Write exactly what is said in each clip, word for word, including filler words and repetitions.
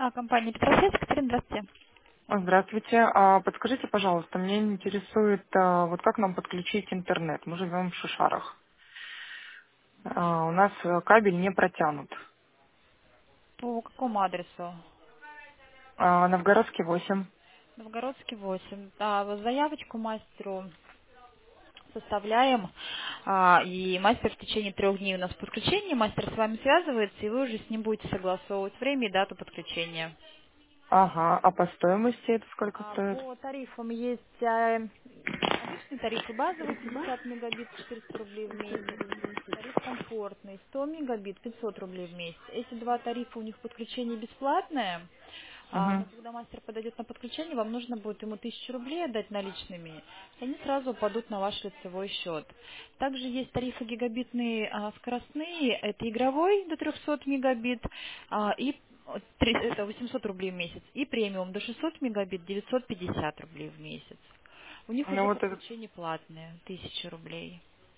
А, компания Петросвет, Екатерина, здравствуйте. А, Здравствуйте. А, Подскажите, пожалуйста, меня интересует, а, вот как нам подключить интернет. Мы живем в Шишарах. А, У нас э, кабель не протянут. По какому адресу? А, Новгородский восемь. Новгородский восемь. Да, вот заявочку мастеру составляем, а, и мастер в течение трех дней у нас подключение, мастер с вами связывается, и вы уже с ним будете согласовывать время и дату подключения. Ага. А по стоимости это сколько А, стоит? По тарифам есть э, обычный тариф и базовый пятьдесят мегабит четыреста рублей в месяц. Тариф комфортный сто мегабит пятьсот рублей в месяц. Эти два тарифа у них подключение бесплатное. А, но Угу. когда мастер подойдет на подключение, вам нужно будет ему тысячу рублей отдать наличными, и они сразу упадут на ваш лицевой счет. Также есть тарифы гигабитные а, скоростные, это игровой до трехсот мегабит а, и от три- это восемьсот рублей в месяц, и премиум до шестисот мегабит девятьсот пятьдесят рублей в месяц. У них Ну уже вот это. подключение платное, тысяча рублей.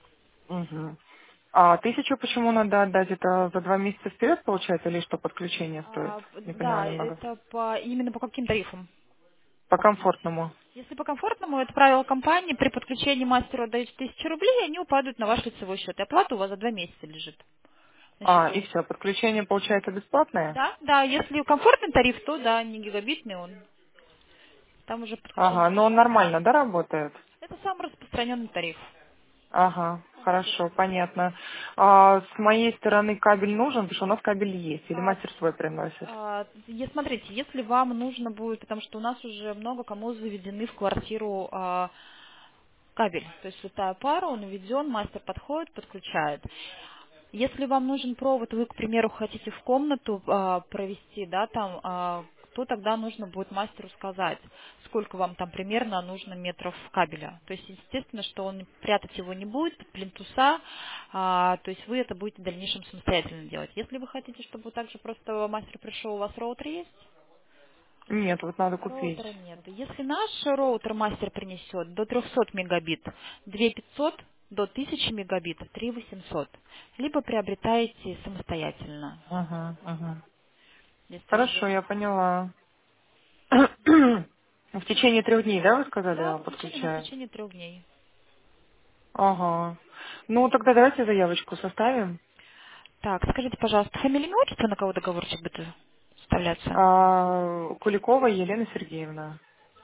Угу. А тысячу почему надо отдать? Это за два месяца вперед получается или что подключение стоит? А, Не да, поняла немного. это по, именно по каким тарифам? По комфортному. Если по комфортному, это правило компании, при подключении мастеру отдаете тысячу рублей, они упадут на ваш лицевой счет. И оплата у вас за два месяца лежит на А, и счету. все, подключение получается бесплатное? Да, да, если комфортный тариф, то да, не гигабитный он. Там уже подключение Ага, но он бесплатное. нормально, да, работает? Это самый распространенный тариф. Ага, Самый хорошо, первый. понятно. А с моей стороны кабель нужен, потому что у нас кабель есть, или А, мастер свой приносит? а, е- смотрите, если вам нужно будет, потому что у нас уже много кому заведены в квартиру а, кабель, то есть летая пара, он введен, мастер подходит, подключает. Если вам нужен провод, вы, к примеру, хотите в комнату а, провести, да, там, а, то тогда нужно будет мастеру сказать, сколько вам там примерно нужно метров кабеля. То есть, естественно, что он прятать его не будет, под плинтуса, а, то есть вы это будете в дальнейшем самостоятельно делать. Если вы хотите, чтобы также просто мастер пришел, у вас роутер есть? Нет, вот надо купить. Роутера нет. Если наш роутер мастер принесет до трехсот мегабит две тысячи пятьсот, до тысячи мегабит три тысячи восемьсот. Либо приобретаете самостоятельно, Ага, ага. если Хорошо, уже... я поняла. В течение трех дней, да, вы сказали, Да, я подключение на подключаю? течение трех дней. Ага. Ну, тогда давайте заявочку составим. Так, скажите, пожалуйста, фамилия, имя, отчество, на кого договорчик будет составляться? А, Куликова Елена Сергеевна.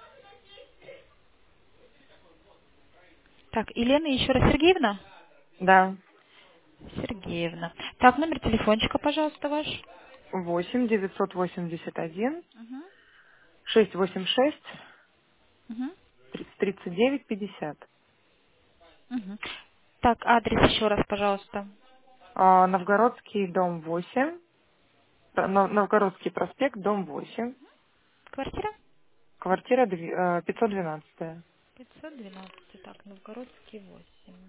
Так, Елена, еще раз Сергеевна? Да. Сергеевна. Так, номер телефончика, пожалуйста, ваш. Восемь девятьсот восемьдесят один Угу, шесть восемь шесть угу, тридцать девять пятьдесят. угу. Так, адрес еще раз, пожалуйста. А, Новгородский дом восемь. Про- Нов- Новгородский проспект, дом восемь, Квартира? квартира дв- э, пятьсот двенадцать. пятьсот двенадцать. Так, Новгородский восемь.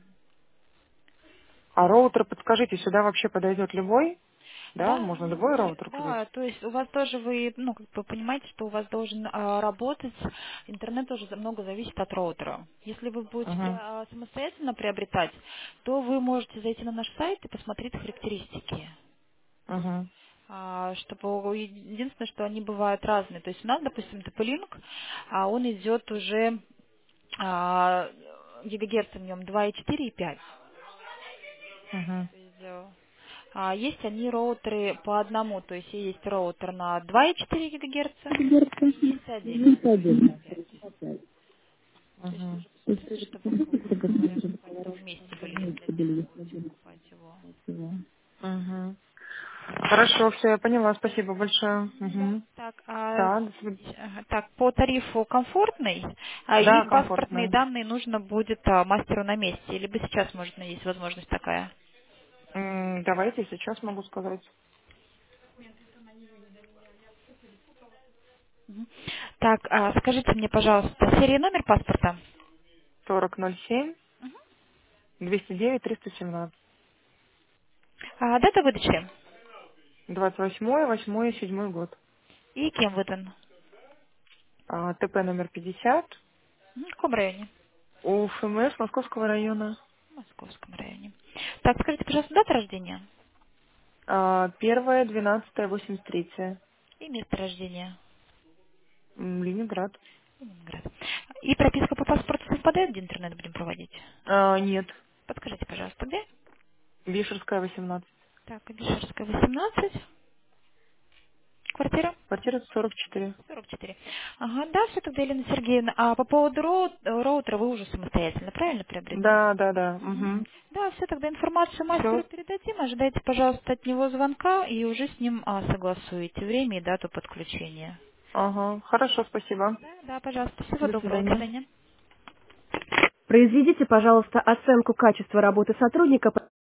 А роутер, подскажите, сюда вообще подойдет любой? Да, Да, можно любой если, роутер купить? да, то есть у вас тоже вы, ну, как бы понимаете, что у вас должен а, работать, интернет тоже за- много зависит от роутера. Если вы будете при- Угу, а, самостоятельно приобретать, то вы можете зайти на наш сайт и посмотреть характеристики. угу, А, чтобы единственное, что они бывают разные. То есть у нас, допустим, ТП Link, а он идет уже а, гигагерц в нем два и четыре и пять. угу. То есть, э, а, есть они роутеры по одному, то есть есть роутер на два и четыре гигагерца и есть отдельно три и пять. То есть вы Угу. уже посмотрите, чтобы вам было, грубо говоря, чтобы они там вместе были, если отдельно будете покупать его. Угу. Хорошо, все, я поняла, спасибо большое. Да. Угу. Так, а, Да, до свид- ага, так, по тарифу комфортный, а, и да, паспортные комфортно. данные нужно будет а, мастеру на месте, либо сейчас можно, есть возможность такая. М, Давайте сейчас могу сказать. Мгм. Так, а, скажите мне, пожалуйста, серия номер паспорта? Сорок ноль семь двести девять триста семнадцать. А, дата выдачи Двадцать восьмой, восьмой, седьмой год. и кем выдан? А, ТП номер пятьдесят. Мгм. В каком районе? У ФМС Московского района. В Московском районе. Так, скажите, пожалуйста, дата рождения А, Первое, двенадцатое, восемьдесят третье. И место рождения. М, Ленинград. Ленинград. И прописка по паспорту совпадает, где интернет будем проводить? А, нет. Подскажите, пожалуйста, где? Вишерская, восемнадцать. Так, Абишерская, восемнадцать. Квартира? Квартира сорок четыре. сорок четыре. Ага, да, все тогда, Елена Сергеевна. А по поводу роут- роутера вы уже самостоятельно, правильно приобретали? Да, да, да. Мгм. Угу. Да, все, тогда информацию мастеру Все. передадим. Ожидайте, пожалуйста, от него звонка и уже с ним а, согласуете время и дату подключения. Ага. Хорошо, спасибо. Да, да, пожалуйста. Всего До доброго. До свидания. свидания. Произведите, пожалуйста, оценку качества работы сотрудника